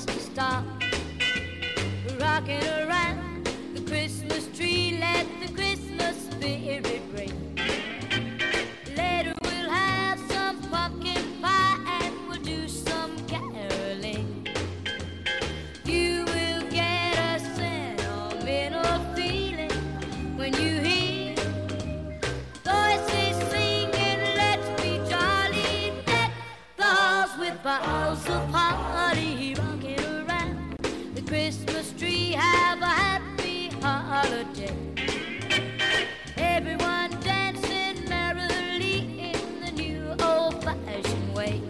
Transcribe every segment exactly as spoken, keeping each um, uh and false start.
just to stop rocking around the Christmas tree. Let the Christmas spirit ring. Later we'll have some pumpkin pie and we'll do some caroling. You will get a sentimental feeling when you hear voices singing, let's be jolly. Deck the halls with boughs of holly, rocking around the Christmas tree. Have a happy holiday. Everyone dancing merrily in the new old-fashioned way.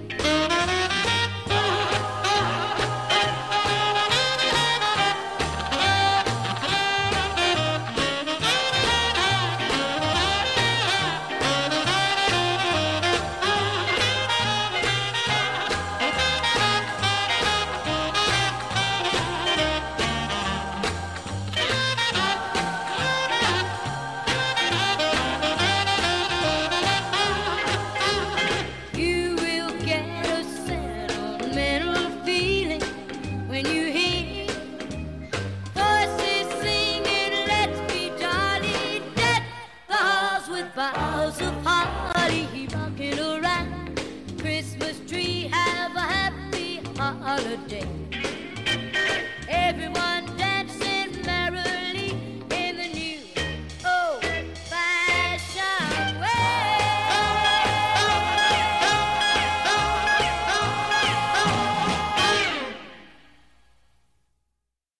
You will get a sentimental feeling when you hear voices singing, let's be jolly. Deck the halls with boughs of holly, rocking around the Christmas tree. Have a happy holiday. Everyone